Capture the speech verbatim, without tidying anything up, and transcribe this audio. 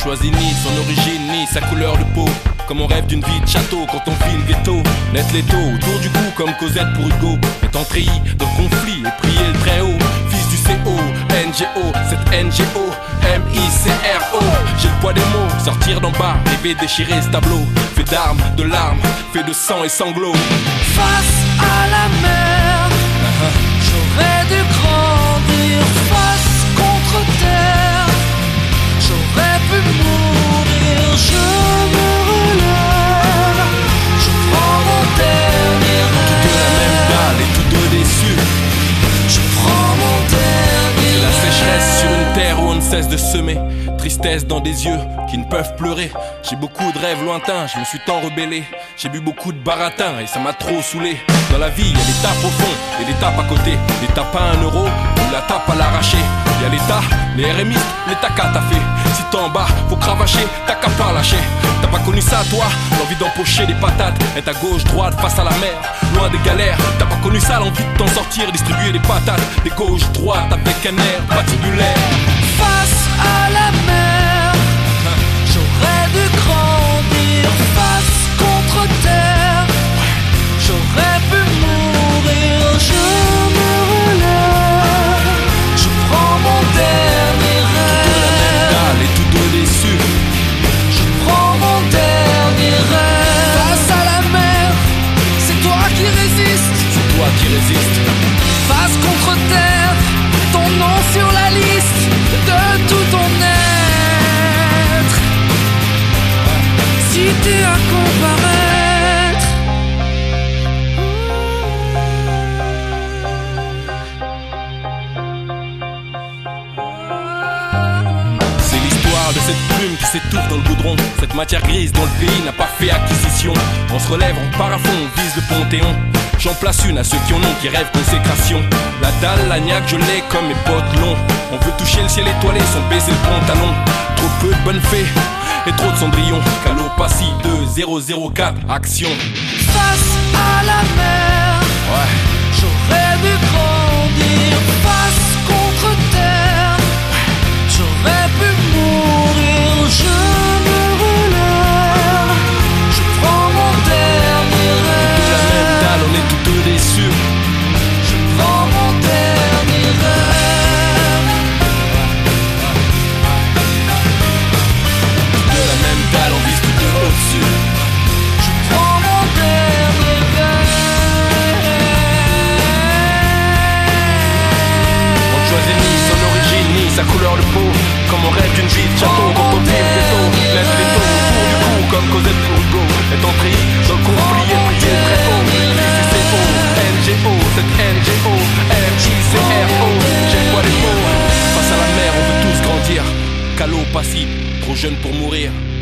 choisit ni son origine ni sa couleur de peau. Comme on rêve d'une vie de château quand on vit le ghetto. Net l'étau autour du cou comme Cosette pour Hugo. Étant treillis dans le conflit et prier le très haut. Fils du C O, N G O, cette N G O, M I C R O. J'ai le poids des mots, sortir d'en bas, rêver déchirer ce tableau. Fait d'armes, de larmes, fait de sang et sanglots. Face à la mer, j'aurais dû grandir. Face contre terre, j'aurais pu mourir. Je me relève, je prends mon dernier rêve. Tous deux la même dalle et tous deux déçus. Je prends mon dernier C'est la rêve. sécheresse sur une terre où on ne cesse de semer. Tristesse dans des yeux qui ne peuvent pleurer. J'ai beaucoup de rêves lointains, je me suis tant rebellé. J'ai bu beaucoup de baratin et ça m'a trop saoulé. Dans la vie, il y a des tapes au fond et des tapes à côté. Des tapes à un euro ou la tape à l'arraché. Il y a l'État, les R M I, les tacas t'as fait. Si t'es en bas, faut cravacher, t'as qu'à pas lâcher. T'as pas connu ça toi, l'envie d'empocher des patates. Être à gauche, droite, face à la mer, loin des galères. T'as pas connu ça, l'envie de t'en sortir, distribuer des patates. Des gauches, droite, avec un air patibulaire. Face à la mer, j'aurais dû grandir. Face contre terre, j'aurais pu mourir. Je me relève, je prends mon dernier rêve. Et tous deux déçus. Je prends mon dernier rêve. Face à la mer, c'est toi qui résistes. C'est toi qui résistes. Face contre terre, ton nom sur la liste de tout ton être. Si t'es à comparaître, C'est l'histoire de cette plume qui s'étouffe dans le goudron. Cette matière grise dont le pays n'a pas fait acquisition. On se relève, on part à fond, on vise le Panthéon. J'en place une à ceux qui en ont, qui rêvent consécration. La dalle, l'agnac, je l'ai comme mes potes longs. On veut toucher le ciel étoilé sans baisser le pantalon. Trop peu de bonnes fées et trop de cendrillon. Calopassie deux zéro zéro quatre, action. face à la mer, Ouais. j'aurais dû grandir. Face contre terre, j'aurais pu mourir. Je me relève, je prends mon dernier De la même rêve. dalle, on est tous deux déçus. Je prends mon dernier rêve. De la même dalle, on vise tous deux au-dessus. Je prends mon dernier rêve. On ne choisit ni son origine ni sa couleur de peau. Comme on rêve d'une vie de château quand on vit le ghetto. Laisse les taux autour du cou comme Cosette pour Hugo. Est entré dans le conflit et prier très haut. Fils du C O, N G O, cette N G O, M I C R O. J'ai le poids des mots. Face à la mer, on veut tous grandir. Calopassie, trop jeune pour mourir.